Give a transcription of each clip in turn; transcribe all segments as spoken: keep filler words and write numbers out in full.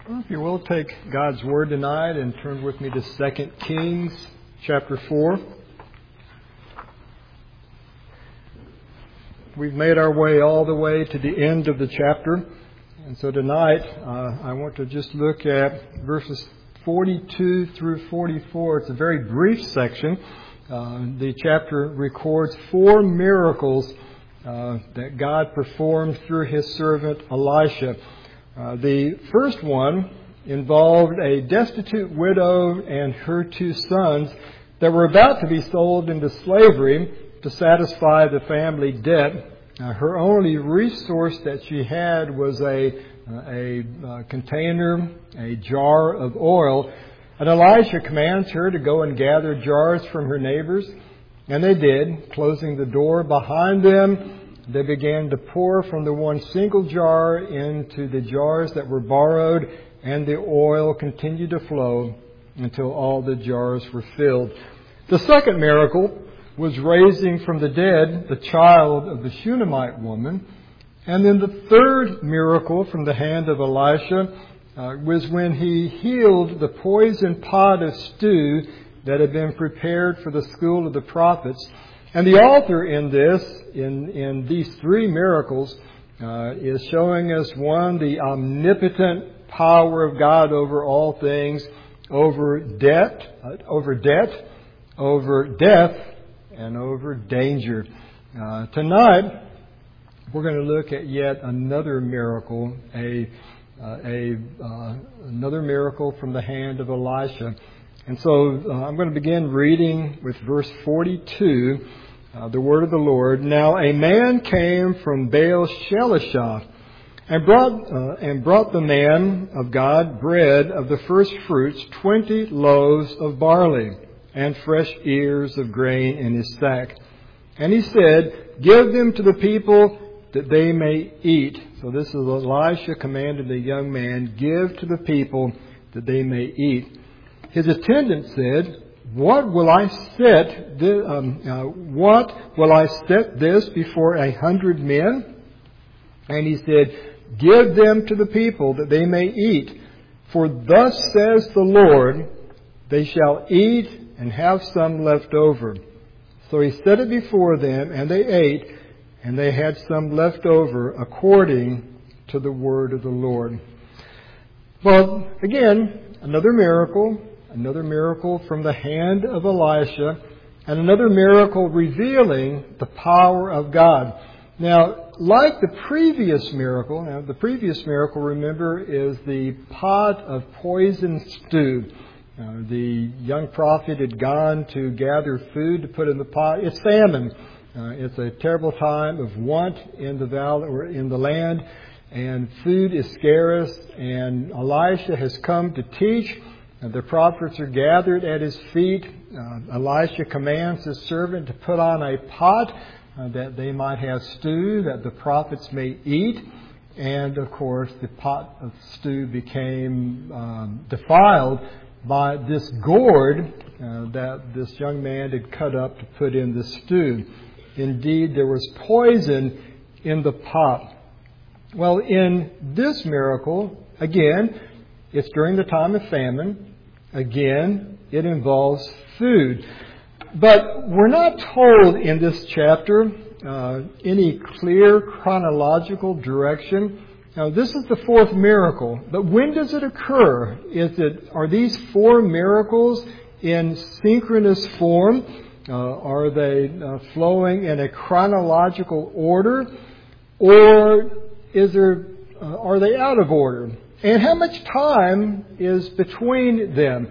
Well, if you will, take God's Word tonight and turn with me to Second Kings chapter four. We've made our way all the way to the end of the chapter. And so tonight, uh, I want to just look at verses forty-two through forty-four. It's a very brief section. Uh, the chapter records four miracles uh, that God performed through His servant Elisha. Uh, the first one involved a destitute widow and her two sons that were about to be sold into slavery to satisfy the family debt. Uh, her only resource that she had was a, uh, a uh, container, a jar of oil. And Elisha commands her to go and gather jars from her neighbors. And they did, closing the door behind them. They began to pour from the one single jar into the jars that were borrowed, and the oil continued to flow until all the jars were filled. The second miracle was raising from the dead the child of the Shunammite woman. And then the third miracle from the hand of Elisha uh, was when he healed the poisoned pot of stew that had been prepared for the school of the prophets. And the author in this, in, in these three miracles, uh, is showing us, one, the omnipotent power of God over all things, over debt, uh, over debt, over death, and over danger. Uh, tonight, we're going to look at yet another miracle, a, uh, a uh, another miracle from the hand of Elisha. And so uh, I'm going to begin reading with verse forty-two. Uh, the word of the Lord. Now a man came from Baal Shalishah and brought uh, and brought the man of God bread of the first fruits, twenty loaves of barley, and fresh ears of grain in his sack. And he said, "Give them to the people that they may eat." So this is Elisha commanded the young man, "Give to the people that they may eat." His attendant said, What will I set? This, um, uh, what will I set this before a hundred men? And he said, "Give them to the people that they may eat. For thus says the Lord, they shall eat and have some left over." So he set it before them, and they ate, and they had some left over according to the word of the Lord. Well, again, another miracle. Another miracle from the hand of Elisha, and another miracle revealing the power of God. Now, like the previous miracle, now the previous miracle, remember, is the pot of poisoned stew. Uh, the young prophet had gone to gather food to put in the pot. It's famine. Uh, it's a terrible time of want in the valley or in the land, and food is scarce. And Elisha has come to teach. And the prophets are gathered at his feet. Uh, Elisha commands his servant to put on a pot uh, that they might have stew, that the prophets may eat. And, of course, the pot of stew became um, defiled by this gourd uh, that this young man had cut up to put in the stew. Indeed, there was poison in the pot. Well, in this miracle, again, it's during the time of famine. Again, it involves food. But we're not told in this chapter uh, any clear chronological direction. Now, this is the fourth miracle. But when does it occur? Is it, are these four miracles in synchronous form? Uh, are they uh, flowing in a chronological order? Or is there, uh, are they out of order? And how much time is between them?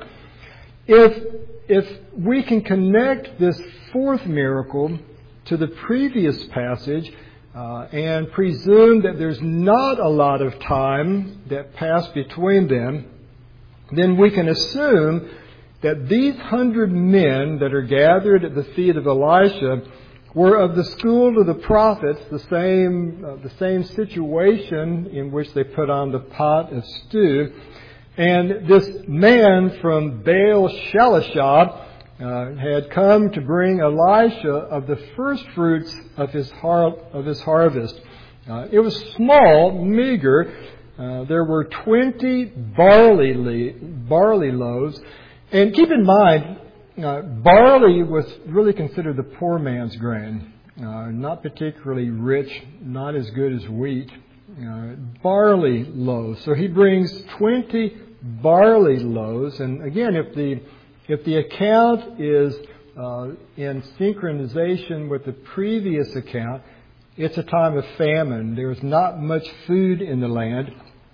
If, if we can connect this fourth miracle to the previous passage uh, and presume that there's not a lot of time that passed between them, then we can assume that these hundred men that are gathered at the feet of Elisha were of the school of the prophets, the same uh, the same situation in which they put on the pot of stew. And this man from Baal Shalishah uh, had come to bring Elisha of the first fruits of his har- of his harvest. Uh, it was small, meager, uh, there were twenty barley, le- barley loaves. And keep in mind, uh, barley was really considered the poor man's grain. Uh, not particularly rich, not as good as wheat. Uh, barley loaves. So he brings twenty barley loaves. And again, if the if the account is uh, in synchronization with the previous account, it's a time of famine. There's not much food in the land.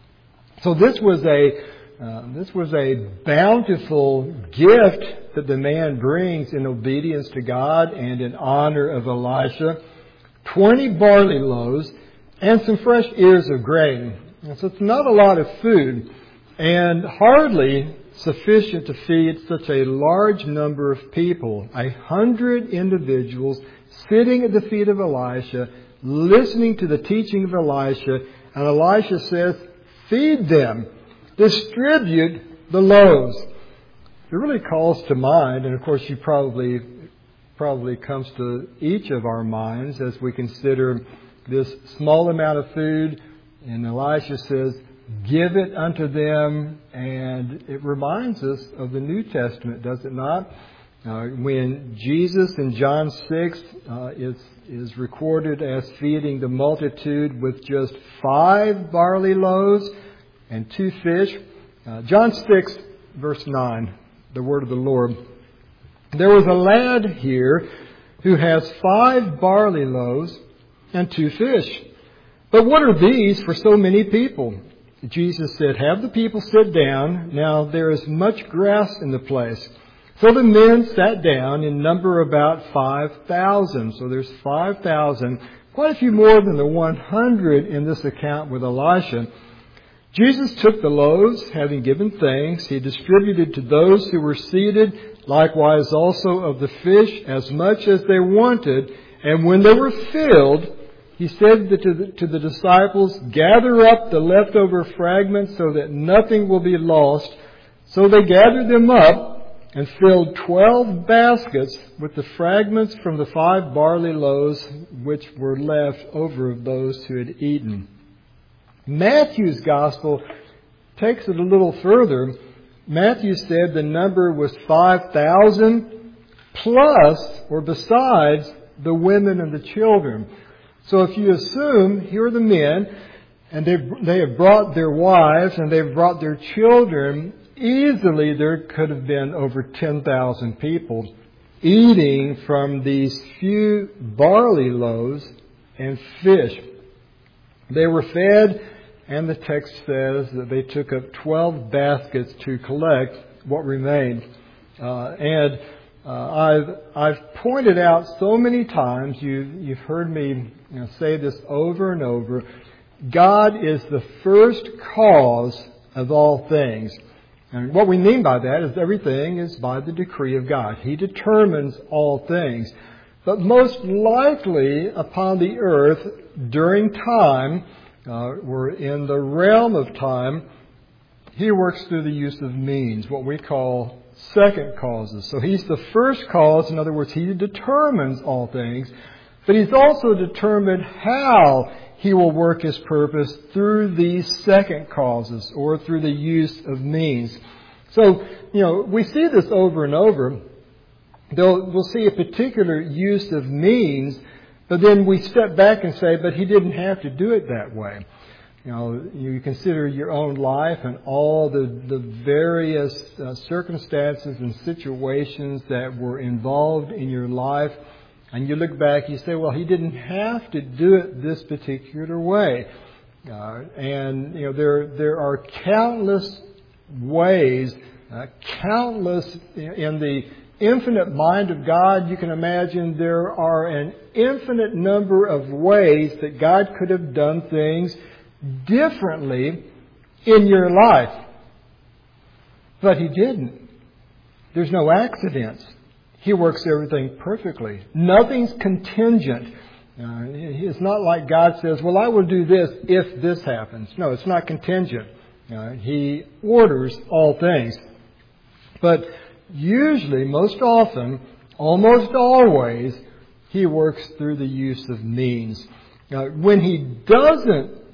So this was a uh, this was a bountiful gift that the man brings in obedience to God and in honor of Elisha. Twenty barley loaves and some fresh ears of grain. And so it's not a lot of food, and hardly sufficient to feed such a large number of people. A hundred individuals sitting at the feet of Elisha, listening to the teaching of Elisha, and Elisha says, feed them, distribute the loaves. It really calls to mind, and of course you probably probably comes to each of our minds as we consider this small amount of food, and Elisha says, give it unto them, and it reminds us of the New Testament, does it not? Uh, when Jesus in John six uh, is is recorded as feeding the multitude with just five barley loaves and two fish. Uh, John six, verse nine, the word of the Lord. There was a lad here who has five barley loaves and two fish. But what are these for so many people? Jesus said, have the people sit down. Now there is much grass in the place. So the men sat down, in number about five thousand. So there's five thousand, quite a few more than the one hundred in this account with Elisha. Jesus took the loaves, having given thanks. He distributed to those who were seated, likewise also of the fish, as much as they wanted. And when they were filled, he said to the, to the disciples, gather up the leftover fragments so that nothing will be lost. So they gathered them up and filled twelve baskets with the fragments from the five barley loaves which were left over of those who had eaten. Matthew's gospel takes it a little further. Matthew said the number was five thousand plus or besides the women and the children. So if you assume here are the men, and they they have brought their wives and they've brought their children, easily there could have been over ten thousand people eating from these few barley loaves and fish. They were fed, and the text says that they took up twelve baskets to collect what remained. Uh, and uh, I've I've pointed out so many times, you you've heard me you know, say this over and over. God is the first cause of all things. And what we mean by that is everything is by the decree of God. He determines all things. But most likely upon the earth during time, uh, we're in the realm of time, He works through the use of means, what we call second causes. So He's the first cause. In other words, He determines all things. But He's also determined how He will work His purpose through these second causes or through the use of means. So, you know, we see this over and over. They'll, we'll see a particular use of means, but then we step back and say, but He didn't have to do it that way. You know, you consider your own life and all the, the various uh, circumstances and situations that were involved in your life. And you look back, you say, well, He didn't have to do it this particular way. Uh, and, you know, there there are countless ways, uh, countless in the infinite mind of God. You can imagine there are an infinite number of ways that God could have done things differently in your life. But He didn't. There's no accidents. He works everything perfectly. Nothing's contingent. Uh, it's not like God says, well, I will do this if this happens. No, it's not contingent. Uh, he orders all things. But usually, most often, almost always, He works through the use of means. Now, when He doesn't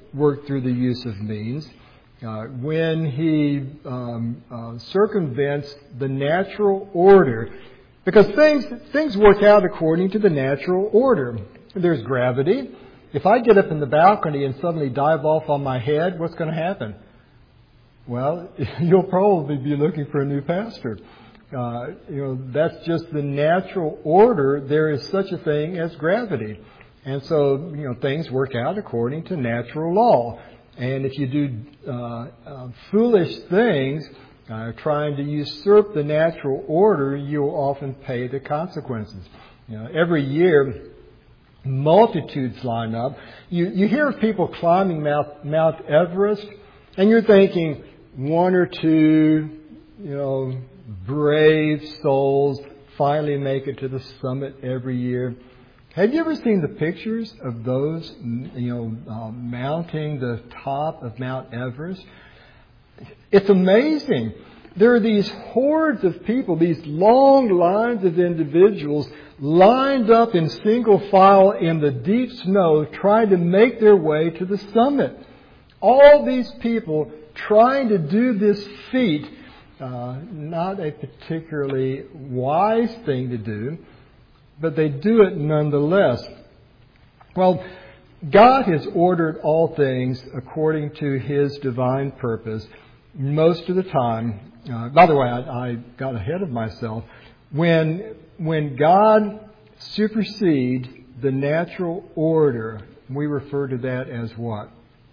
work through the use of means. Uh, when he um, uh, circumvents the natural order, because things things work out according to the natural order. There's gravity. If I get up in the balcony and suddenly dive off on my head, what's going to happen? Well, you'll probably be looking for a new pastor. Uh, you know, that's just the natural order. There is such a thing as gravity. And so, you know, things work out according to natural law. And if you do uh, uh, foolish things, uh, trying to usurp the natural order, you'll often pay the consequences. You know, every year, multitudes line up. You, you hear of people climbing Mount, Mount Everest, and you're thinking one or two, you know, brave souls finally make it to the summit every year. Have you ever seen the pictures of those, you know, uh, mounting the top of Mount Everest? It's amazing. There are these hordes of people, these long lines of individuals lined up in single file in the deep snow trying to make their way to the summit. All these people trying to do this feat, uh, not a particularly wise thing to do, but they do it nonetheless. Well, God has ordered all things according to His divine purpose most of the time. Uh, by the way, I, I got ahead of myself. When, when God supersedes the natural order, we refer to that as what?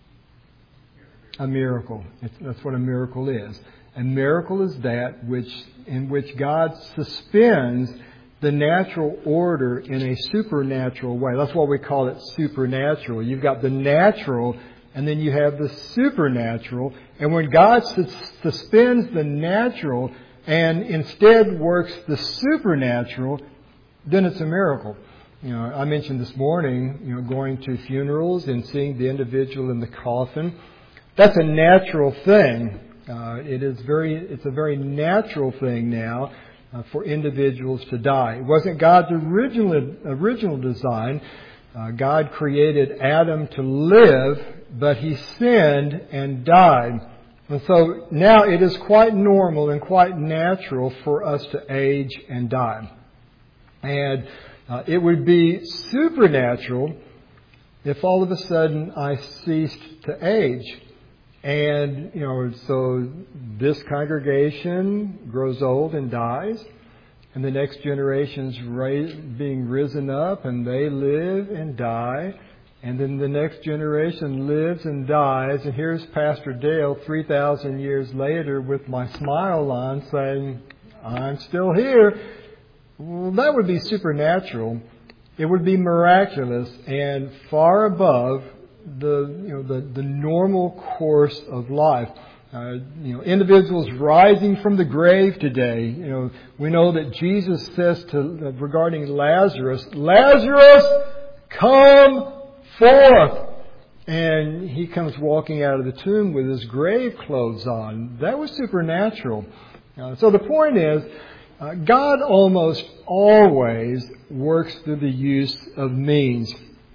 A miracle. It's, that's what a miracle is. A miracle is that which in which God suspends the natural order in a supernatural way. That's why we call it supernatural. You've got the natural, and then you have the supernatural. And when God sus- suspends the natural and instead works the supernatural, then it's a miracle. You know, I mentioned this morning, you know, going to funerals and seeing the individual in the coffin. That's a natural thing. Uh, it is very, it's a very natural thing now uh, for individuals to die. It wasn't God's original original design. Uh, God created Adam to live, but he sinned and died. And so now it is quite normal and quite natural for us to age and die. And uh, it would be supernatural if all of a sudden I ceased to age. And, you know, so this congregation grows old and dies, and the next generation's ra- being risen up, and they live and die, and then the next generation lives and dies, and here's Pastor Dale three thousand years later with my smile on saying, I'm still here. Well, that would be supernatural. It would be miraculous and far above the you know the, the normal course of life. Uh, you know, individuals rising from the grave today. You know, we know that Jesus says to uh, regarding Lazarus, Lazarus, come forth, and he comes walking out of the tomb with his grave clothes on. That was supernatural. Uh, so the point is, uh, God almost always works through the use of means.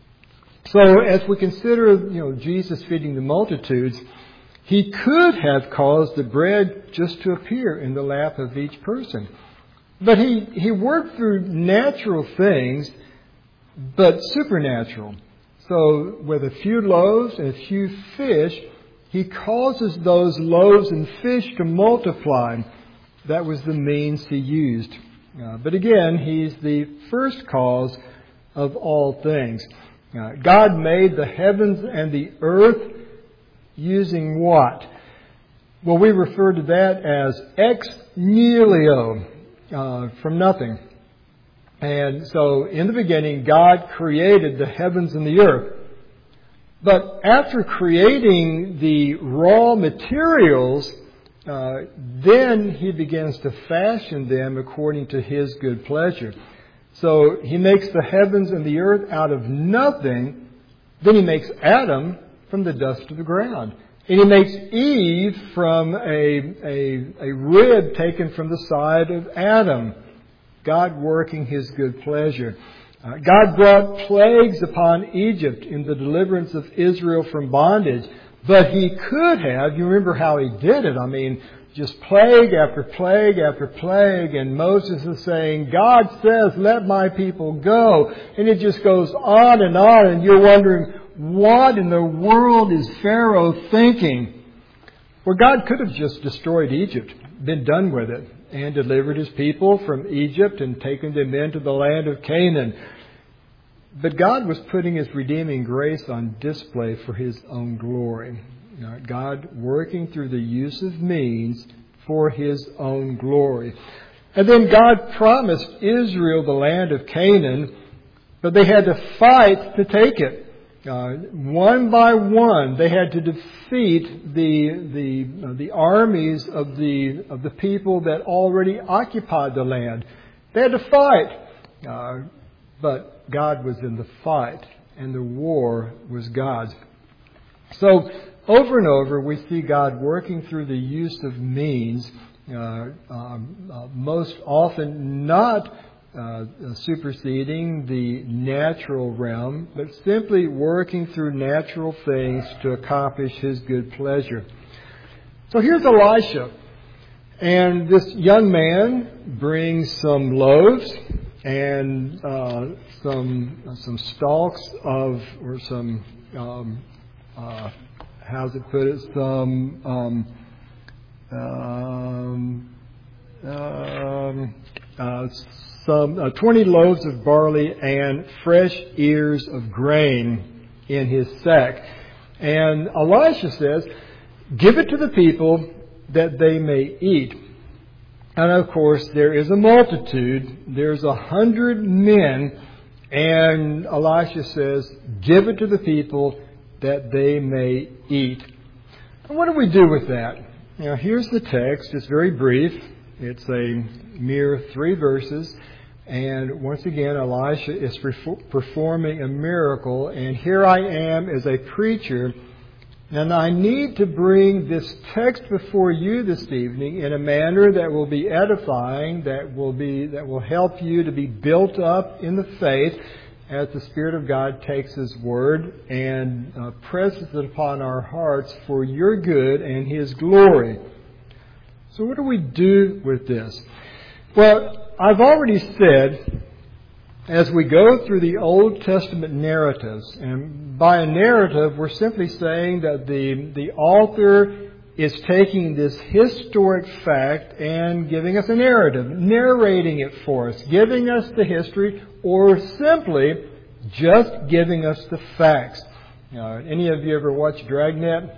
So as we consider, you know, Jesus feeding the multitudes, he could have caused the bread just to appear in the lap of each person. But he, he worked through natural things, but supernatural. So with a few loaves and a few fish, he causes those loaves and fish to multiply. That was the means he used. Uh, but again, he's the first cause of all things. Uh, God made the heavens and the earth using what? Well, we refer to that as ex nihilo, uh, from nothing. And so in the beginning, God created the heavens and the earth. But after creating the raw materials, uh, then he begins to fashion them according to his good pleasure. So he makes the heavens and the earth out of nothing. Then he makes Adam from the dust of the ground. And he makes Eve from a, a, a rib taken from the side of Adam. God working his good pleasure. Uh, God brought plagues upon Egypt in the deliverance of Israel from bondage. But He could have. You remember how He did it. I mean, just plague after plague after plague. And Moses is saying, God says, let my people go. And it just goes on and on. And you're wondering, what in the world is Pharaoh thinking? Well, God could have just destroyed Egypt, been done with it, and delivered His people from Egypt and taken them into the land of Canaan. But God was putting His redeeming grace on display for His own glory. God working through the use of means for His own glory. And then God promised Israel the land of Canaan, but they had to fight to take it. Uh, one by one, they had to defeat the the uh, the armies of the of the people that already occupied the land. They had to fight, uh, but God was in the fight, and the war was God's. So over and over, we see God working through the use of means, uh, um, uh, most often not Uh, superseding the natural realm, but simply working through natural things to accomplish His good pleasure. So here's Elisha, and this young man brings some loaves and uh, some some stalks of, or some um, uh, how's it put it, some um, um, um, uh, Some uh, twenty loaves of barley and fresh ears of grain in his sack. And Elisha says, give it to the people that they may eat. And of course, there is a multitude. There's a hundred men. And Elisha says, give it to the people that they may eat. And what do we do with that? Now, here's the text. It's very brief. It's a mere three verses. And once again, Elisha is performing a miracle. And here I am as a preacher. And I need to bring this text before you this evening in a manner that will be edifying, that will be that will help you to be built up in the faith as the Spirit of God takes His Word and uh, presses it upon our hearts for your good and His glory. So what do we do with this? Well, I've already said, as we go through the Old Testament narratives, and by a narrative, we're simply saying that the, the author is taking this historic fact and giving us a narrative, narrating it for us, giving us the history, or simply just giving us the facts. Uh, any of you ever watched Dragnet?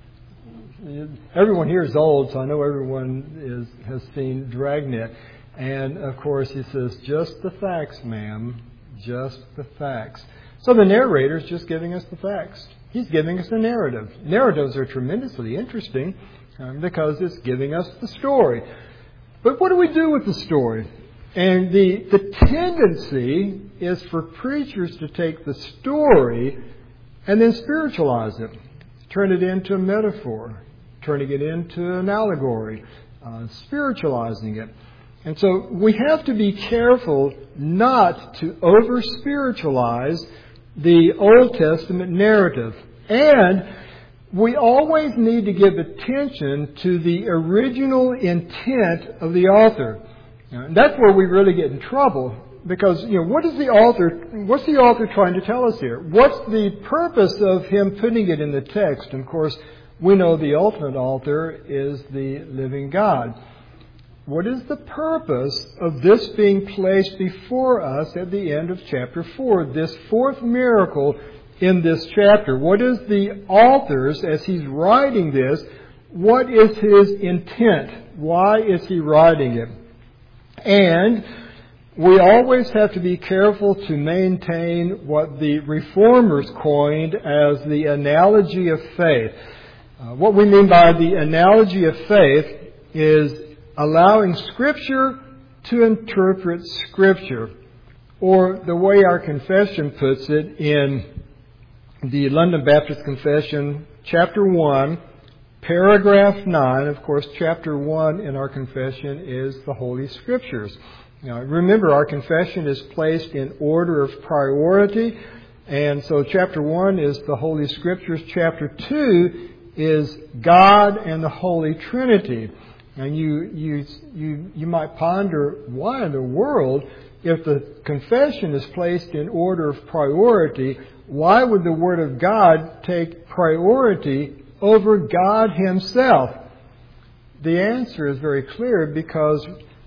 Everyone here is old, so I know everyone is, has seen Dragnet. And, of course, he says, just the facts, ma'am, just the facts. So the narrator is just giving us the facts. He's giving us a narrative. Narratives are tremendously interesting um, because it's giving us the story. But what do we do with the story? And the, the tendency is for preachers to take the story and then spiritualize it, turn it into a metaphor, turning it into an allegory, uh, spiritualizing it. And so we have to be careful not to over-spiritualize the Old Testament narrative. And we always need to give attention to the original intent of the author. And that's where we really get in trouble. Because, you know, what is the author, what's the author trying to tell us here? What's the purpose of him putting it in the text? And of course, we know the ultimate author is the living God. What is the purpose of this being placed before us at the end of chapter four? This fourth miracle in this chapter. What is the author's, as he's writing this, what is his intent? Why is he writing it? And we always have to be careful to maintain what the Reformers coined as the analogy of faith. Uh, what we mean by the analogy of faith is allowing Scripture to interpret Scripture. Or the way our confession puts it in the London Baptist Confession, chapter one, paragraph nine. Of course, chapter one in our confession is the Holy Scriptures. Now, remember, our confession is placed in order of priority. And so chapter one is the Holy Scriptures. Chapter two is God and the Holy Trinity. And you, you, you, you might ponder, why in the world, if the confession is placed in order of priority, why would the Word of God take priority over God Himself? The answer is very clear, because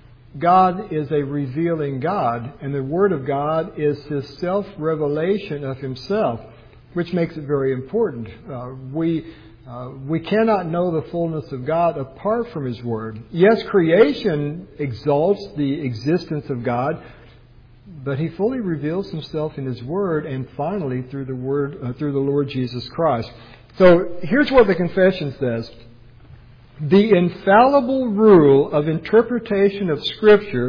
God is a revealing God, and the Word of God is His self-revelation of Himself, which makes it very important. Uh, we uh, we cannot know the fullness of God apart from His Word. Yes, creation exalts the existence of God, but He fully reveals Himself in His Word, and finally through the Word, uh, through the Lord Jesus Christ. So here's what the confession says. The infallible rule of interpretation of Scripture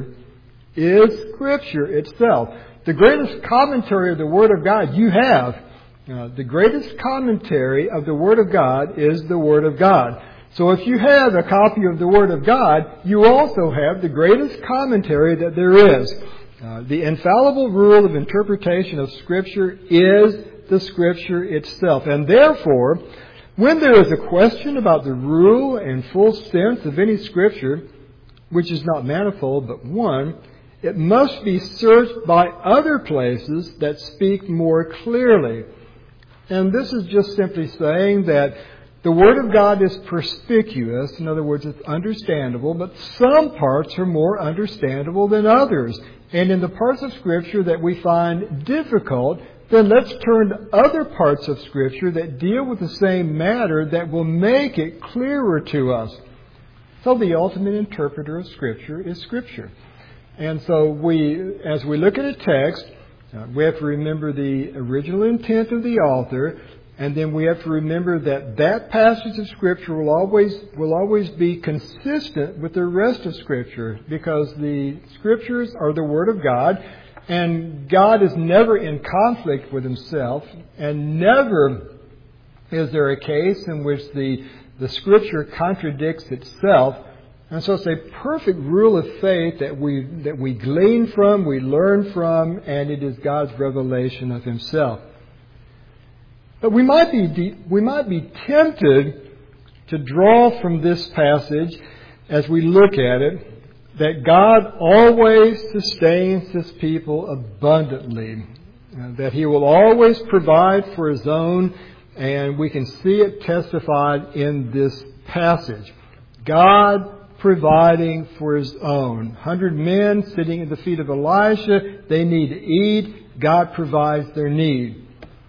is Scripture itself. The greatest commentary of the Word of God you have. Uh, the greatest commentary of the Word of God is the Word of God. So if you have a copy of the Word of God, you also have the greatest commentary that there is. Uh, the infallible rule of interpretation of Scripture is the Scripture itself. And therefore, when there is a question about the rule and full sense of any Scripture, which is not manifold but one, it must be searched by other places that speak more clearly. And this is just simply saying that the Word of God is perspicuous. In other words, it's understandable, but some parts are more understandable than others. And in the parts of Scripture that we find difficult, then let's turn to other parts of Scripture that deal with the same matter that will make it clearer to us. So the ultimate interpreter of Scripture is Scripture. And so we, as we look at a text, uh, we have to remember the original intent of the author, and then we have to remember that that passage of Scripture will always will always be consistent with the rest of Scripture, because the Scriptures are the Word of God. And God is never in conflict with Himself, and never is there a case in which the, the Scripture contradicts itself. And so it's a perfect rule of faith that we that we glean from, we learn from, and it is God's revelation of Himself. But we might be we might be tempted to draw from this passage, as we look at it, that God always sustains His people abundantly, that He will always provide for His own, and we can see it testified in this passage. God providing for His own. Hundred men sitting at the feet of Elisha, they need to eat, God provides their need.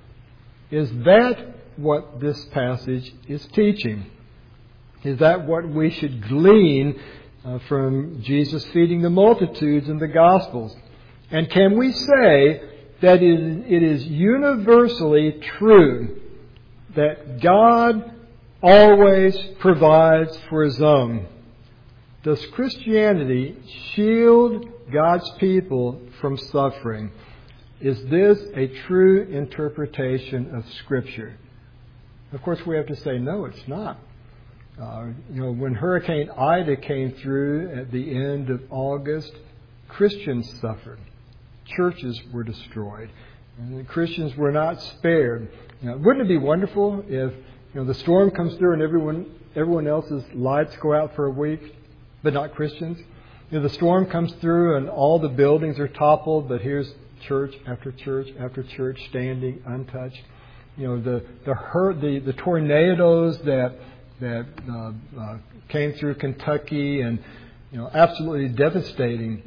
Is that what this passage is teaching? Is that what we should glean Uh, from Jesus feeding the multitudes in the Gospels? And can we say that it is universally true that God always provides for His own? Does Christianity shield God's people from suffering? Is this a true interpretation of Scripture? Of course, we have to say, no, it's not. Uh, you know, when Hurricane Ida came through at the end of August, Christians suffered. Churches were destroyed. And the Christians were not spared. You know, wouldn't it be wonderful if, you know, the storm comes through and everyone everyone else's lights go out for a week, but not Christians? You know, the storm comes through and all the buildings are toppled, but here's church after church after church standing untouched. You know, the the hurt, the, the tornadoes that that uh, uh, came through Kentucky, and, you know, absolutely devastating,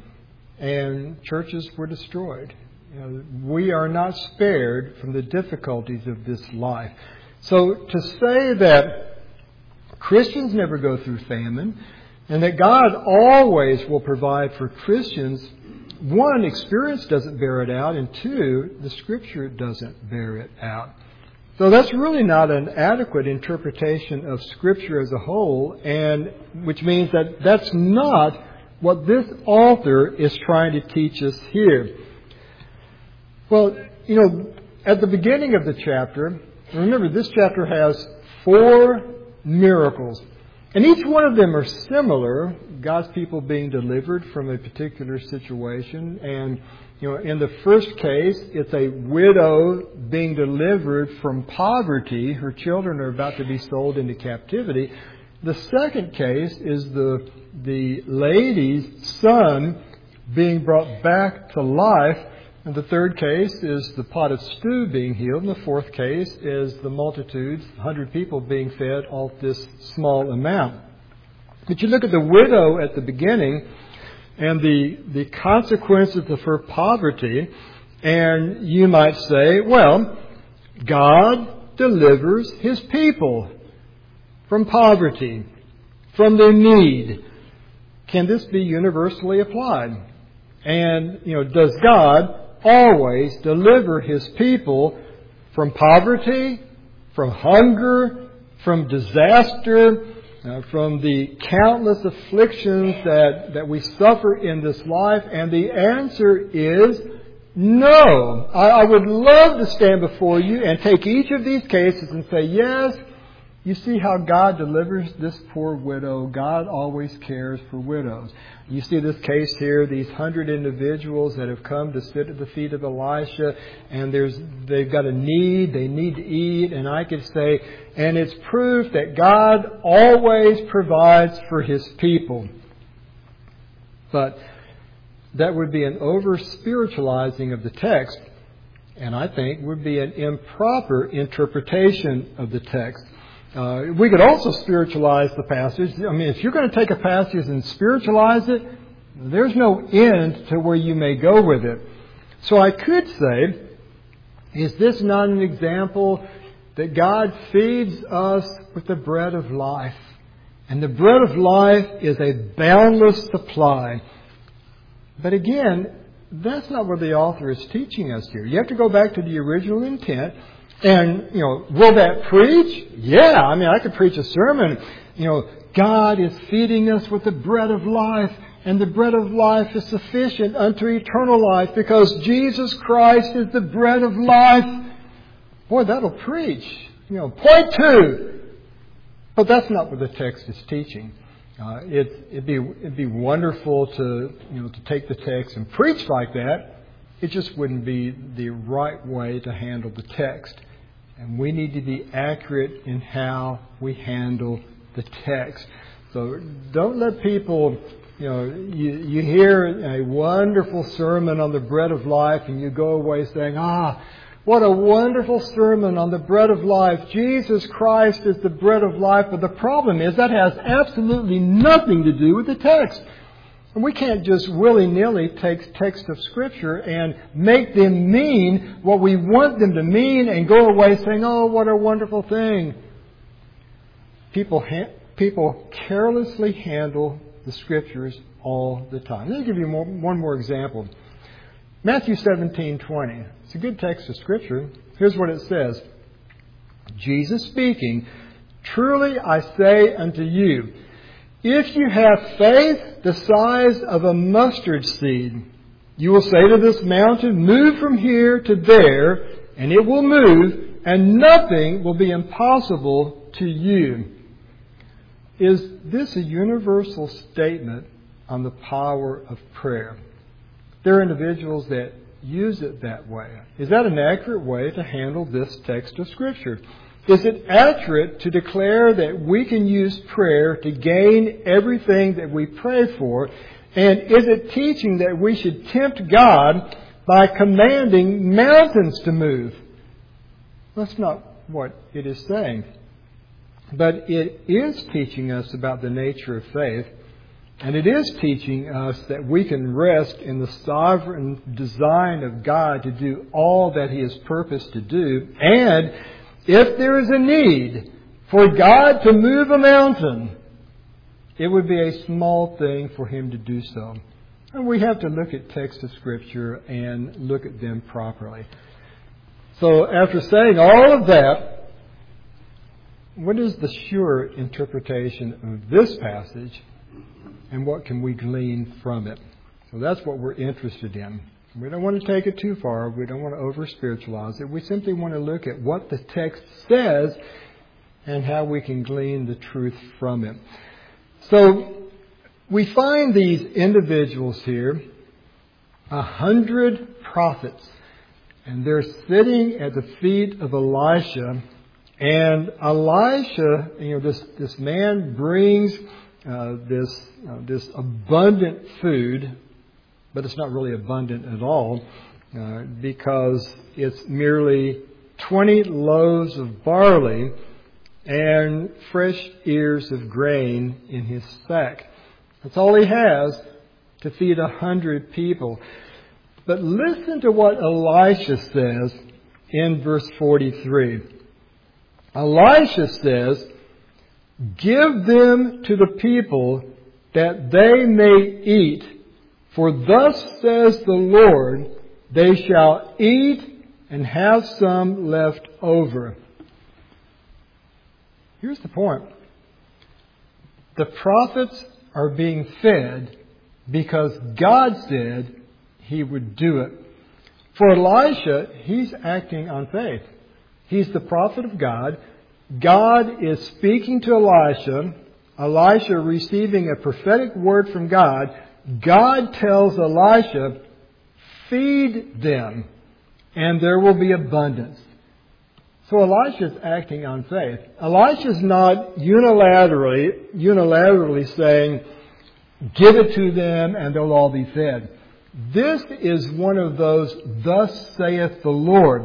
and churches were destroyed. You know, we are not spared from the difficulties of this life. So to say that Christians never go through famine, and that God always will provide for Christians, one, experience doesn't bear it out, and two, the Scripture doesn't bear it out. So that's really not an adequate interpretation of Scripture as a whole, and which means that that's not what this author is trying to teach us here. Well, you know, at the beginning of the chapter, remember this chapter has four miracles, and each one of them are similar, God's people being delivered from a particular situation. And, you know, in the first case, it's a widow being delivered from poverty. Her children are about to be sold into captivity. The second case is the, the lady's son being brought back to life. And the third case is the pot of stew being healed. And the fourth case is the multitudes, one hundred people being fed off this small amount. But you look at the widow at the beginning and the, the consequences of her poverty, and you might say, well, God delivers His people from poverty, from their need. Can this be universally applied? And, you know, does God always deliver His people from poverty, from hunger, from disaster, uh, from the countless afflictions that, that we suffer in this life? And the answer is no. I, I would love to stand before you and take each of these cases and say, yes, you see how God delivers this poor widow. God always cares for widows. You see this case here, these hundred individuals that have come to sit at the feet of Elisha, and there's they've got a need, they need to eat, and I could say, and it's proof that God always provides for His people. But that would be an over-spiritualizing of the text, and I think would be an improper interpretation of the text. Uh, we could also spiritualize the passage. I mean, if you're going to take a passage and spiritualize it, there's no end to where you may go with it. So I could say, is this not an example that God feeds us with the bread of life? And the bread of life is a boundless supply. But again, that's not what the author is teaching us here. You have to go back to the original intent. And, you know, will that preach? Yeah, I mean, I could preach a sermon. You know, God is feeding us with the bread of life, and the bread of life is sufficient unto eternal life because Jesus Christ is the bread of life. Boy, that'll preach. You know, point two. But that's not what the text is teaching. Uh, it, it'd be it'd be wonderful to you know to take the text and preach like that. It just wouldn't be the right way to handle the text. And we need to be accurate in how we handle the text. So don't let people, you know, you, you hear a wonderful sermon on the bread of life and you go away saying, ah, what a wonderful sermon on the bread of life. Jesus Christ is the bread of life. But the problem is that has absolutely nothing to do with the text. And we can't just willy-nilly take text of Scripture and make them mean what we want them to mean and go away saying, oh, what a wonderful thing. People ha- people carelessly handle the Scriptures all the time. Let me give you more, one more example. Matthew seventeen twenty. It's a good text of Scripture. Here's what it says. Jesus speaking, truly I say unto you, if you have faith the size of a mustard seed, you will say to this mountain, move from here to there, and it will move, and nothing will be impossible to you. Is this a universal statement on the power of prayer? There are individuals that use it that way. Is that an accurate way to handle this text of Scripture? Is it accurate to declare that we can use prayer to gain everything that we pray for? And is it teaching that we should tempt God by commanding mountains to move? That's not what it is saying. But it is teaching us about the nature of faith. And it is teaching us that we can rest in the sovereign design of God to do all that He has purposed to do. And if there is a need for God to move a mountain, it would be a small thing for Him to do so. And we have to look at texts of Scripture and look at them properly. So after saying all of that, what is the sure interpretation of this passage, and what can we glean from it? So that's what we're interested in. We don't want to take it too far. We don't want to over-spiritualize it. We simply want to look at what the text says and how we can glean the truth from it. So we find these individuals here, a hundred prophets, and they're sitting at the feet of Elisha. And Elisha, you know, this this man brings uh, this uh, this abundant food, but it's not really abundant at all uh, because it's merely twenty loaves of barley and fresh ears of grain in his sack. That's all he has to feed a hundred people. But listen to what Elisha says in verse forty-three. Elisha says, "Give them to the people that they may eat, for thus says the Lord, they shall eat and have some left over." Here's the point. The prophets are being fed because God said He would do it. For Elisha, he's acting on faith. He's the prophet of God. God is speaking to Elisha. Elisha receiving a prophetic word from God. God tells Elisha, feed them, and there will be abundance. So Elisha's acting on faith. Elisha's not unilaterally, unilaterally saying, give it to them and they'll all be fed. This is one of those, thus saith the Lord.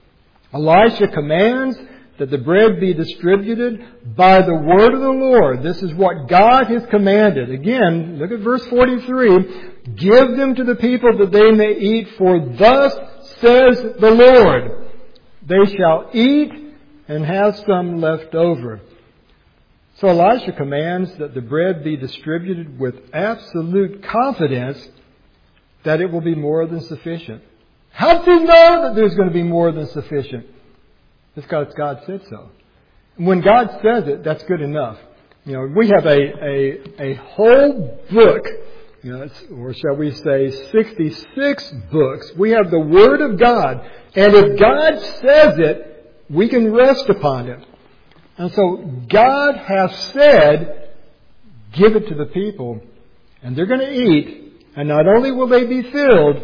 Elisha commands that the bread be distributed by the word of the Lord. This is what God has commanded. Again, look at verse forty-three. Give them to the people that they may eat, for thus says the Lord. They shall eat and have some left over. So Elisha commands that the bread be distributed with absolute confidence that it will be more than sufficient. How do you know that there's going to be more than sufficient? Because God said so. When God says it, that's good enough. You know, we have a a, a whole book, you know, or shall we say sixty-six books. We have the Word of God. And if God says it, we can rest upon it. And so God has said, give it to the people, and they're going to eat. And not only will they be filled,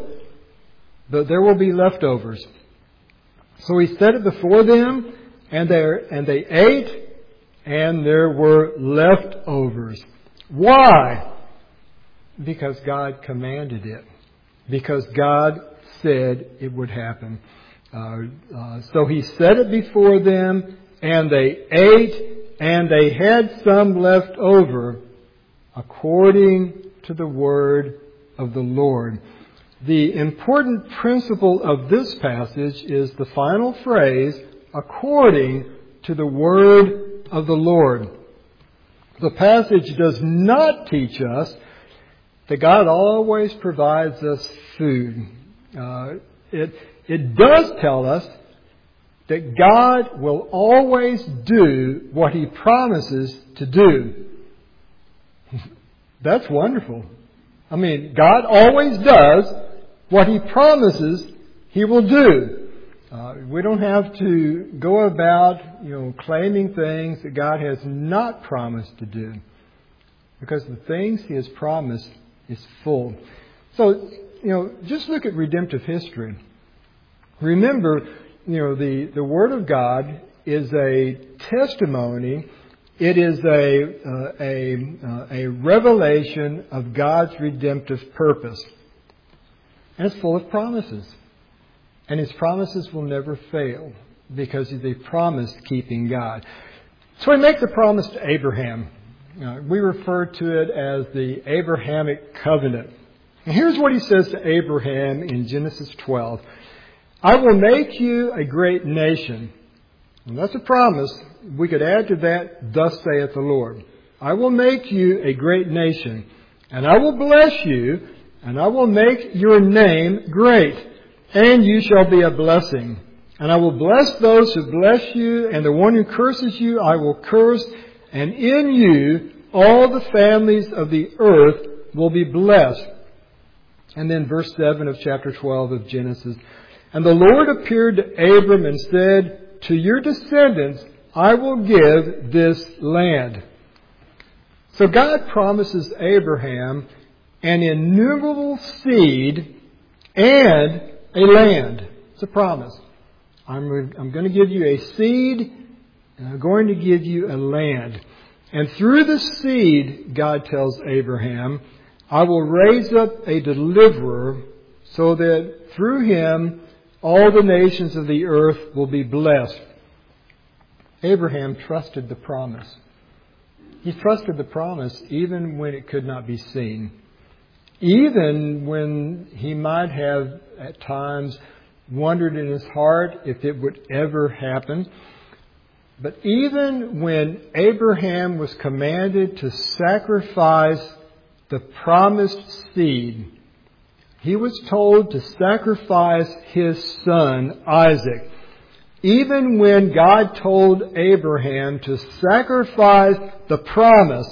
but there will be leftovers. So He set it before them, and they and they ate, and there were leftovers. Why? Because God commanded it. Because God said it would happen. Uh, uh, so He set it before them, and they ate, and they had some left over, according to the word of the Lord. The important principle of this passage is the final phrase, according to the word of the Lord. The passage does not teach us that God always provides us food. Uh, it, it does tell us that God will always do what He promises to do. That's wonderful. I mean, God always does what He promises He will do. Uh, we don't have to go about, you know, claiming things that God has not promised to do. Because the things He has promised is full. So, you know, just look at redemptive history. Remember, you know, the, the Word of God is a testimony. It is a, uh, a, uh, a revelation of God's redemptive purpose. And it's full of promises. And His promises will never fail because He's a promise-keeping God. So He makes a promise to Abraham. Uh, we refer to it as the Abrahamic covenant. And here's what He says to Abraham in Genesis twelve. I will make you a great nation. And that's a promise. We could add to that, thus saith the Lord. I will make you a great nation, and I will bless you, and I will make your name great, and you shall be a blessing. And I will bless those who bless you, and the one who curses you I will curse, and in you all the families of the earth will be blessed. And then verse seven of chapter twelve of Genesis. And the Lord appeared to Abram and said, to your descendants I will give this land. So God promises Abraham an innumerable seed and a land. It's a promise. I'm, I'm going to give you a seed, and I'm going to give you a land. And through the seed, God tells Abraham, I will raise up a deliverer so that through him all the nations of the earth will be blessed. Abraham trusted the promise. He trusted the promise even when it could not be seen. Even when he might have at times wondered in his heart if it would ever happen. But even when Abraham was commanded to sacrifice the promised seed, he was told to sacrifice his son, Isaac. Even when God told Abraham to sacrifice the promise,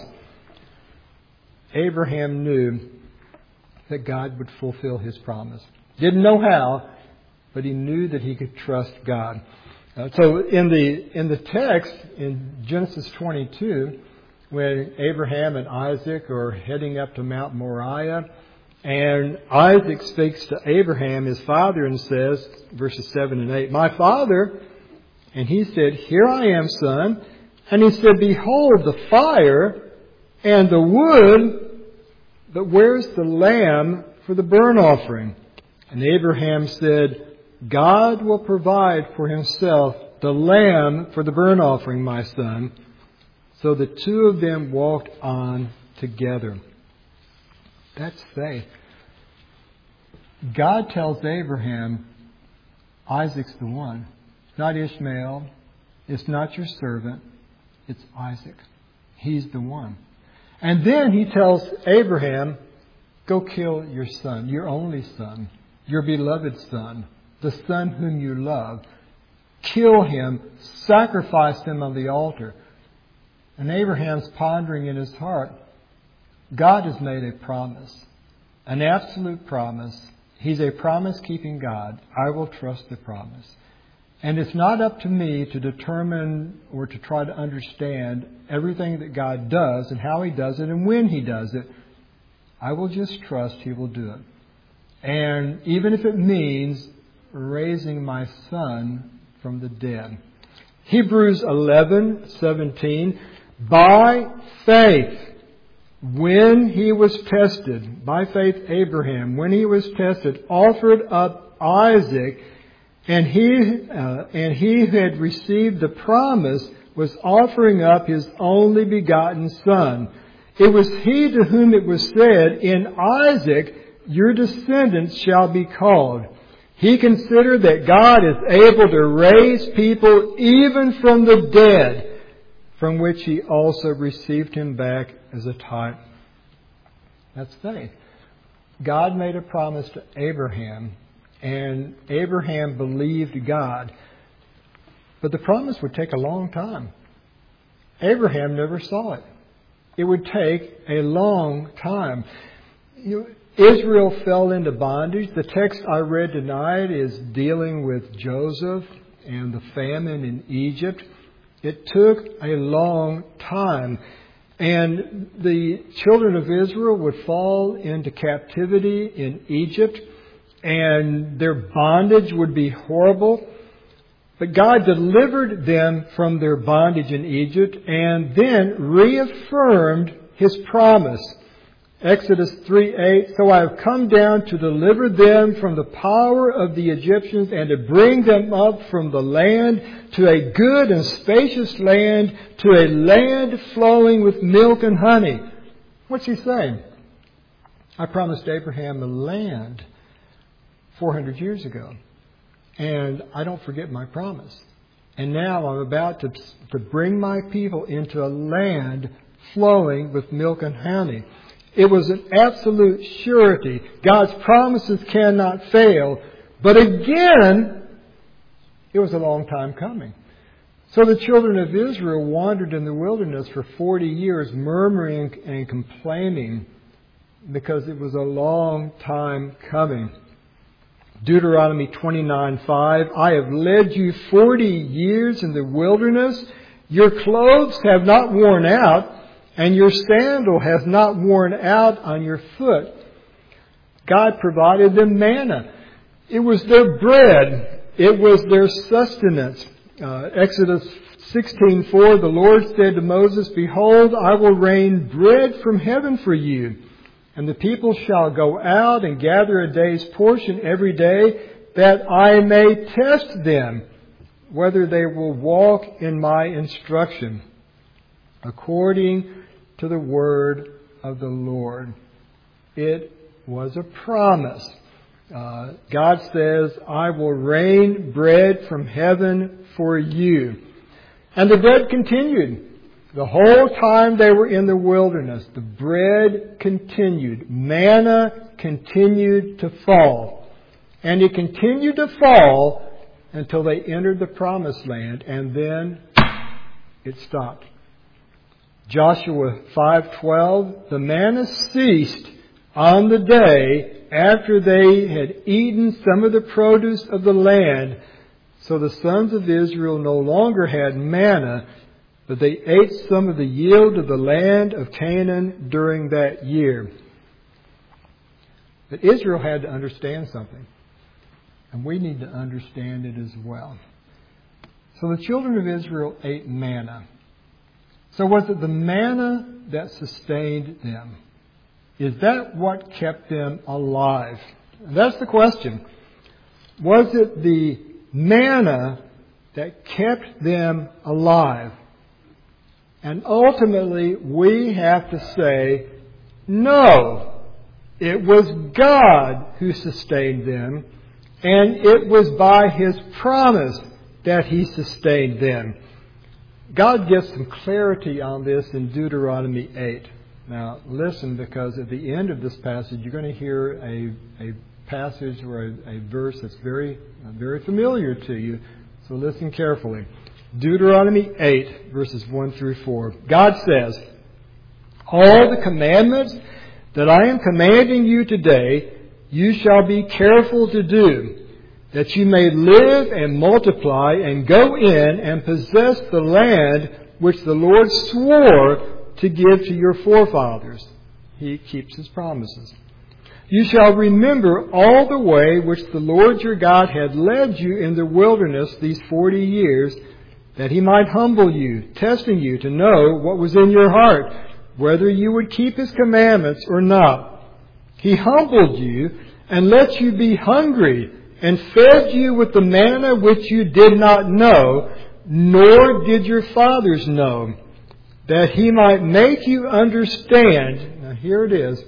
Abraham knew that God would fulfill his promise. Didn't know how, but he knew that he could trust God. Uh, so in the in the text in Genesis twenty-two, when Abraham and Isaac are heading up to Mount Moriah, and Isaac speaks to Abraham, his father, and says, verses seven and eight, my father, and he said, here I am, son. And he said, behold, the fire and the wood, but where's the lamb for the burnt offering? And Abraham said, God will provide for himself the lamb for the burnt offering, my son. So the two of them walked on together. That's faith. God tells Abraham, Isaac's the one. It's not Ishmael. It's not your servant. It's Isaac. He's the one. And then he tells Abraham, go kill your son, your only son, your beloved son, the son whom you love. Kill him, sacrifice him on the altar. And Abraham's pondering in his heart, God has made a promise, an absolute promise. He's a promise-keeping God. I will trust the promise. And it's not up to me to determine or to try to understand everything that God does and how He does it and when He does it. I will just trust He will do it. And even if it means raising my son from the dead. Hebrews eleven seventeen. By faith, when he was tested, by faith Abraham, when he was tested, offered up Isaac, and he uh, and he who had received the promise was offering up his only begotten son. It was he to whom it was said, in Isaac your descendants shall be called. He considered that God is able to raise people even from the dead, from which he also received him back as a type. That's faith. God made a promise to Abraham, and Abraham believed God. But the promise would take a long time. Abraham never saw it. It would take a long time. You, Israel fell into bondage. The text I read tonight is dealing with Joseph and the famine in Egypt. It took a long time. And the children of Israel would fall into captivity in Egypt, and their bondage would be horrible. But God delivered them from their bondage in Egypt and then reaffirmed His promise. Exodus three eight, so I have come down to deliver them from the power of the Egyptians and to bring them up from the land to a good and spacious land, to a land flowing with milk and honey. What's he saying? I promised Abraham a land four hundred years ago, and I don't forget my promise. And now I'm about to, to bring my people into a land flowing with milk and honey. It was an absolute surety. God's promises cannot fail. But again, it was a long time coming. So the children of Israel wandered in the wilderness for forty years, murmuring and complaining because it was a long time coming. Deuteronomy twenty-nine five, I have led you forty years in the wilderness. Your clothes have not worn out, and your sandal has not worn out on your foot. God provided them manna. It was their bread. It was their sustenance. Uh, Exodus sixteen four, the Lord said to Moses, Behold, I will rain bread from heaven for you, and the people shall go out and gather a day's portion every day, that I may test them, whether they will walk in my instruction, according to the word of the Lord. It was a promise. Uh, God says, I will rain bread from heaven for you. And the bread continued. The whole time they were in the wilderness, the bread continued. Manna continued to fall. And it continued to fall until they entered the promised land, and then it stopped. Joshua five twelve, the manna ceased on the day after they had eaten some of the produce of the land. So the sons of Israel no longer had manna, but they ate some of the yield of the land of Canaan during that year. But Israel had to understand something. And we need to understand it as well. So the children of Israel ate manna. So was it the manna that sustained them? Is that what kept them alive? That's the question. Was it the manna that kept them alive? And ultimately, we have to say, no. It was God who sustained them, and it was by His promise that He sustained them. God gives some clarity on this in Deuteronomy eight. Now, listen, because at the end of this passage, you're going to hear a, a passage or a, a verse that's very, uh, very familiar to you. So listen carefully. Deuteronomy eight, verses one through four. God says, all the commandments that I am commanding you today, you shall be careful to do, that you may live and multiply and go in and possess the land which the Lord swore to give to your forefathers. He keeps His promises. You shall remember all the way which the Lord your God had led you in the wilderness these forty years, that He might humble you, testing you to know what was in your heart, whether you would keep His commandments or not. He humbled you and let you be hungry, and fed you with the manna which you did not know, nor did your fathers know, that He might make you understand. Now here it is.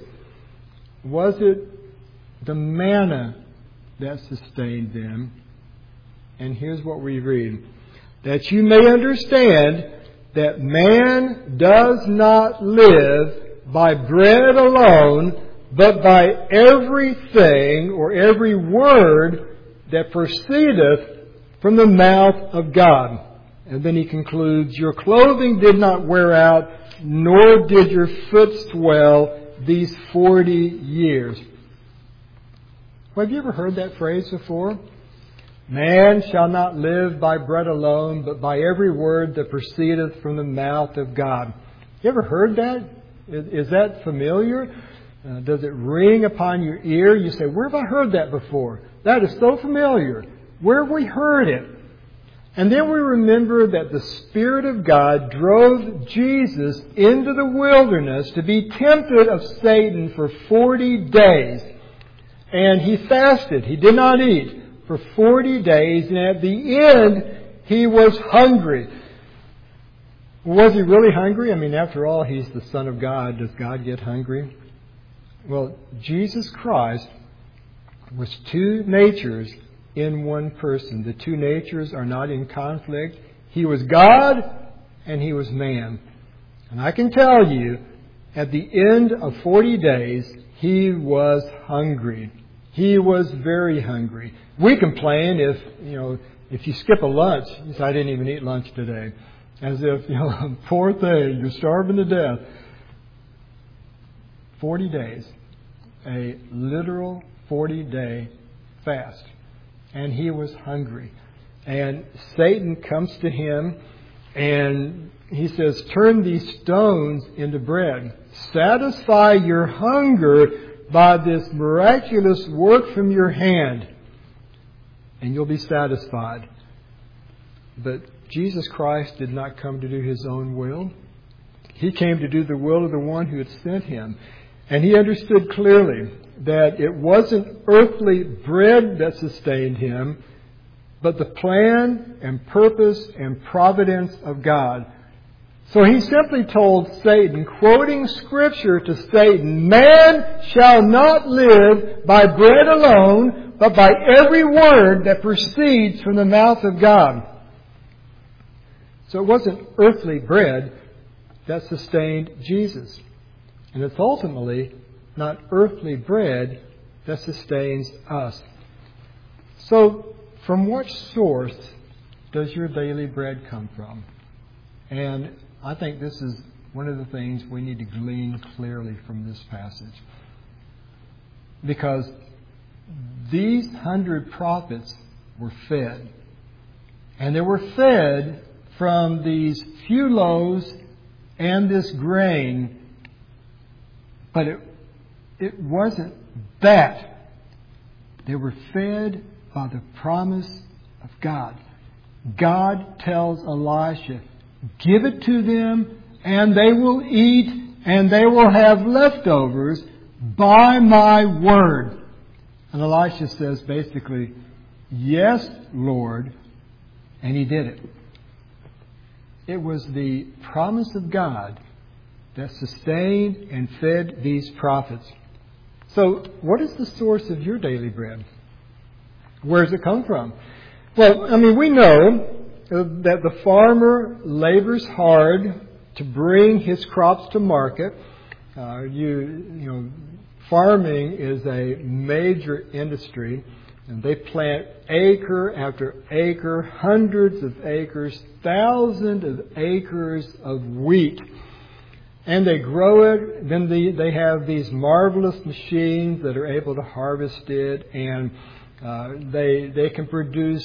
Was it the manna that sustained them? And here's what we read. That you may understand that man does not live by bread alone, but by everything or every word that proceedeth from the mouth of God. And then he concludes, your clothing did not wear out, nor did your foot swell these forty years. Well, have you ever heard that phrase before? Man shall not live by bread alone, but by every word that proceedeth from the mouth of God. You ever heard that? Is, is that familiar? Uh, does it ring upon your ear? You say, where have I heard that before? That is so familiar. Where have we heard it? And then we remember that the Spirit of God drove Jesus into the wilderness to be tempted of Satan for forty days. And He fasted. He did not eat for forty days. And at the end, He was hungry. Was He really hungry? I mean, after all, He's the Son of God. Does God get hungry? Well, Jesus Christ was two natures in one person. The two natures are not in conflict. He was God and He was man. And I can tell you, at the end of forty days, He was hungry. He was very hungry. We complain if, you know, if you skip a lunch. You say, I didn't even eat lunch today. As if, you know, poor thing, you're starving to death. forty days. A literal forty-day fast. And He was hungry. And Satan comes to Him And he says, turn these stones into bread. Satisfy your hunger by this miraculous work from your hand, and you'll be satisfied. But Jesus Christ did not come to do His own will. He came to do the will of the one who had sent Him. And He understood clearly that it wasn't earthly bread that sustained Him, but the plan and purpose and providence of God. So He simply told Satan, quoting Scripture to Satan, man shall not live by bread alone, but by every word that proceeds from the mouth of God. So it wasn't earthly bread that sustained Jesus. And it's ultimately not earthly bread that sustains us. So from what source does your daily bread come from? And I think this is one of the things we need to glean clearly from this passage. Because these hundred prophets were fed. And they were fed from these few loaves and this grain. But it, it wasn't that. They were fed by the promise of God. God tells Elisha, give it to them, and they will eat, and they will have leftovers by my word. And Elisha says basically, yes, Lord, and he did it. It was the promise of God that sustained and fed these prophets. So, what is the source of your daily bread? Where does it come from? Well, I mean, we know that the farmer labors hard to bring his crops to market. Uh, you, you know, farming is a major industry, and they plant acre after acre, hundreds of acres, thousands of acres of wheat. And they grow it. Then the, they have these marvelous machines that are able to harvest it, and uh, they they can produce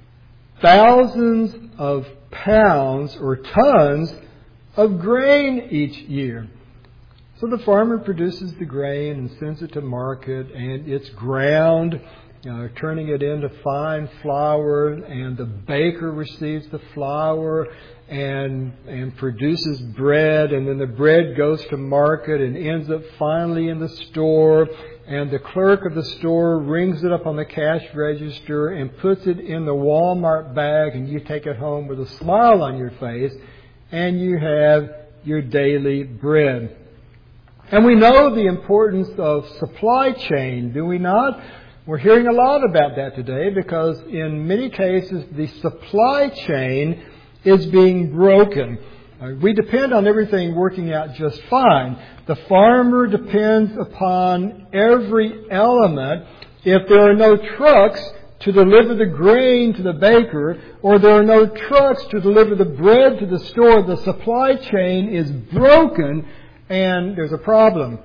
thousands of pounds or tons of grain each year. So the farmer produces the grain and sends it to market, and it's ground, uh, turning it into fine flour, and the baker receives the flour and and produces bread, and then the bread goes to market and ends up finally in the store, and the clerk of the store rings it up on the cash register and puts it in the Walmart bag, and you take it home with a smile on your face, and you have your daily bread. And we know the importance of supply chain, do we not? We're hearing a lot about that today, because in many cases the supply chain is being broken. Uh, we depend on everything working out just fine. The farmer depends upon every element. If there are no trucks to deliver the grain to the baker, or there are no trucks to deliver the bread to the store, the supply chain is broken, and there's a problem.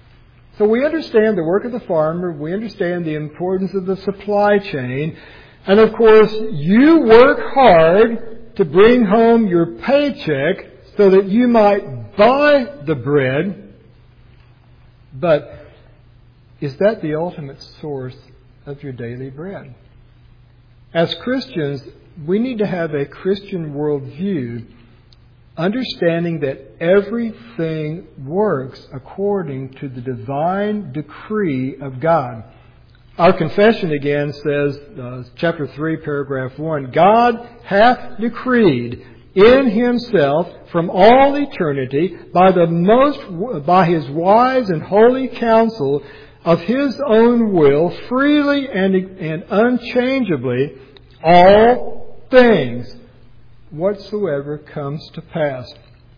So we understand the work of the farmer. We understand the importance of the supply chain. And of course, you work hard to bring home your paycheck so that you might buy the bread. But is that the ultimate source of your daily bread? As Christians, we need to have a Christian worldview, understanding that everything works according to the divine decree of God. Our confession again says, uh, chapter three, paragraph one, God hath decreed in Himself from all eternity by the most, by His wise and holy counsel of His own will, freely and, and unchangeably, all things whatsoever comes to pass.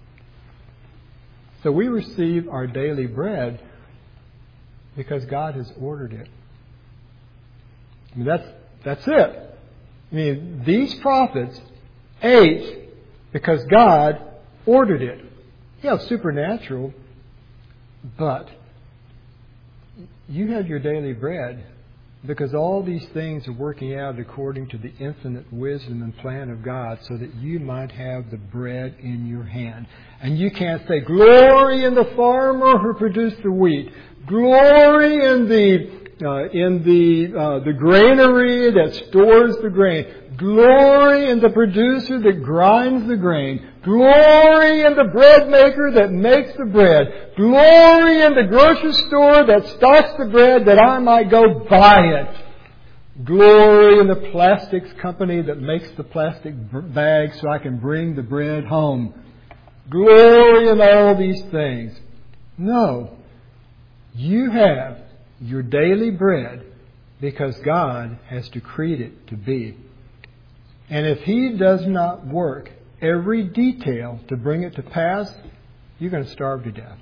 So we receive our daily bread because God has ordered it. I mean, that's that's it. I mean, these prophets ate because God ordered it. Yeah, it's supernatural, but you have your daily bread Because all these things are working out according to the infinite wisdom and plan of God so that you might have the bread in your hand. And you can't say, glory in the farmer who produced the wheat. Glory in the uh, in the uh, the granary that stores the grain. Glory in the producer that grinds the grain. Glory in the bread maker that makes the bread. Glory in the grocery store that stocks the bread that I might go buy it. Glory in the plastics company that makes the plastic bags so I can bring the bread home. Glory in all these things. No. You have your daily bread because God has decreed it to be. And if He does not work every detail to bring it to pass, you're going to starve to death.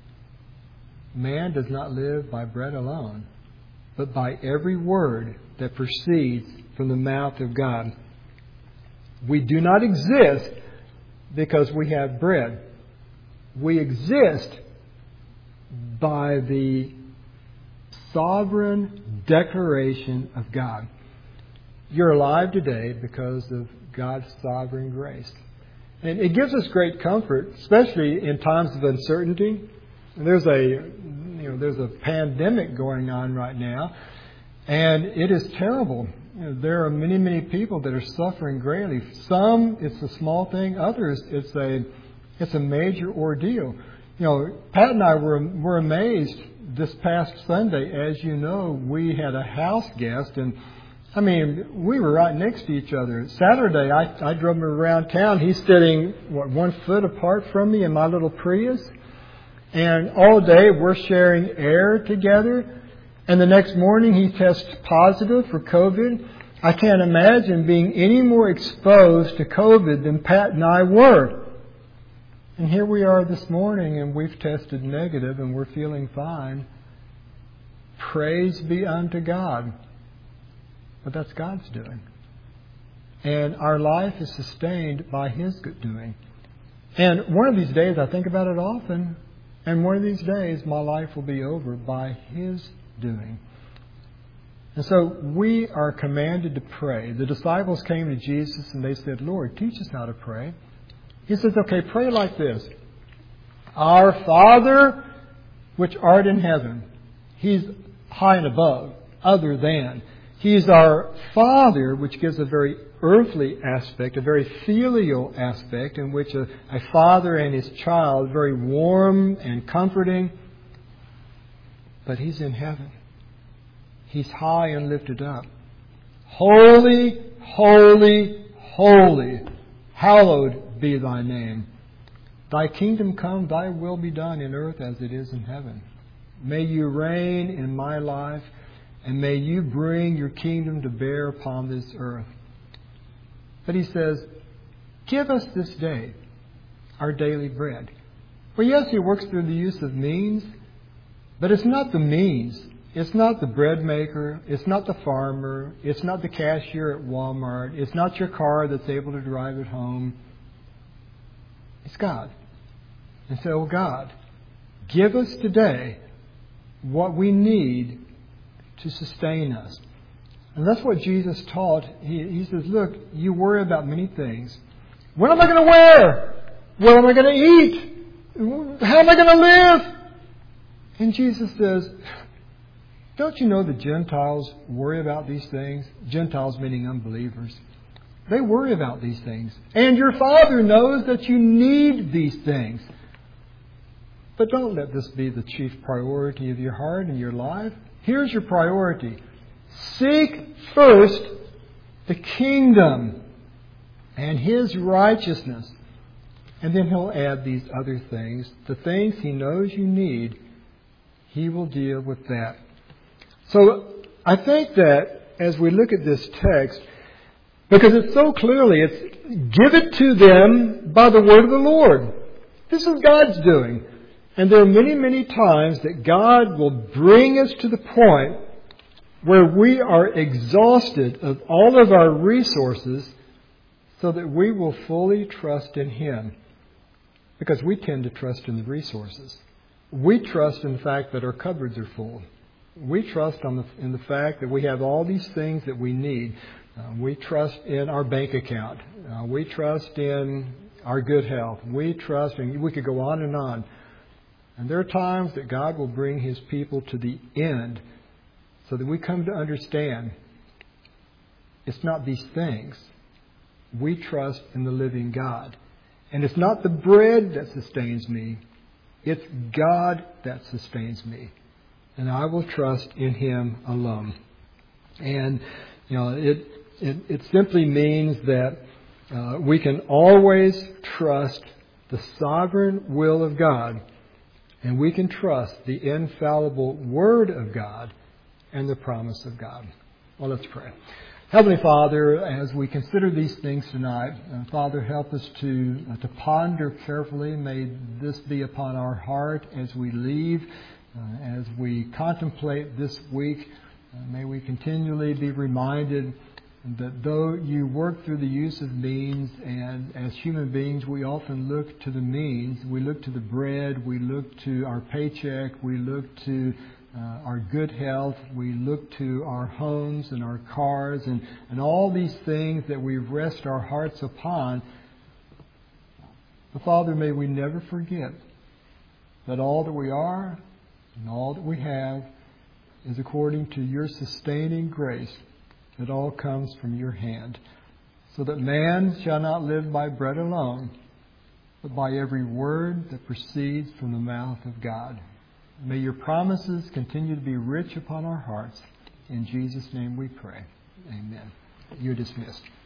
Man does not live by bread alone, but by every word that proceeds from the mouth of God. We do not exist because we have bread. We exist by the sovereign declaration of God. You're alive today because of God's sovereign grace. And it gives us great comfort, especially in times of uncertainty. There's a, you know, there's a pandemic going on right now, and it is terrible. You know, there are many, many people that are suffering greatly. Some, it's a small thing. Others, it's a, it's a major ordeal. You know, Pat and I were were amazed this past Sunday. As you know, we had a house guest, and I mean, we were right next to each other. Saturday, I, I drove him around town. He's sitting, what, one foot apart from me in my little Prius. And all day, we're sharing air together. And the next morning, he tests positive for COVID. I can't imagine being any more exposed to COVID than Pat and I were. And here we are this morning, and we've tested negative, and we're feeling fine. Praise be unto God. But that's God's doing. And our life is sustained by His good doing. And one of these days, I think about it often, and one of these days, my life will be over by His doing. And so we are commanded to pray. The disciples came to Jesus and they said, Lord, teach us how to pray. He says, okay, pray like this. Our Father, which art in heaven. He's high and above, other than. He's our Father, which gives a very earthly aspect, a very filial aspect, in which a, a father and his child, very warm and comforting. But He's in heaven. He's high and lifted up. Holy, holy, holy, hallowed be Thy name. Thy kingdom come, Thy will be done in earth as it is in heaven. May You reign in my life, and may You bring Your kingdom to bear upon this earth. But He says, give us this day our daily bread. Well, yes, He works through the use of means, but it's not the means. It's not the bread maker. It's not the farmer. It's not the cashier at Walmart. It's not your car that's able to drive it home. It's God. And so, God, give us today what we need to sustain us. And that's what Jesus taught. He, he says, look, you worry about many things. What am I going to wear? What am I going to eat? How am I going to live? And Jesus says, don't you know the Gentiles worry about these things? Gentiles meaning unbelievers. They worry about these things. And your Father knows that you need these things. But don't let this be the chief priority of your heart and your life. Here's your priority. Seek first the kingdom and His righteousness. And then He'll add these other things. The things He knows you need, He will deal with that. So I think that as we look at this text, because it's so clearly, it's give it to them by the word of the Lord. This is God's doing. And there are many, many times that God will bring us to the point where we are exhausted of all of our resources so that we will fully trust in Him. Because we tend to trust in the resources. We trust in the fact that our cupboards are full. We trust on the, in the fact that we have all these things that we need. Uh, we trust in our bank account. Uh, we trust in our good health. We trust, and we could go on and on. And there are times that God will bring His people to the end so that we come to understand it's not these things. We trust in the living God. And it's not the bread that sustains me. It's God that sustains me. And I will trust in Him alone. And, you know, it it, it simply means that uh, we can always trust the sovereign will of God. And we can trust the infallible Word of God and the promise of God. Well, let's pray. Heavenly Father, as we consider these things tonight, uh, Father, help us to uh, to ponder carefully. May this be upon our heart as we leave, uh, as we contemplate this week. Uh, may we continually be reminded that though you work through the use of means, and as human beings we often look to the means, we look to the bread, we look to our paycheck, we look to Uh, our good health, we look to our homes and our cars and, and all these things that we rest our hearts upon. But Father, may we never forget that all that we are and all that we have is according to your sustaining grace. It all comes from your hand. So that man shall not live by bread alone, but by every word that proceeds from the mouth of God. May your promises continue to be rich upon our hearts. In Jesus' name we pray. Amen. You're dismissed.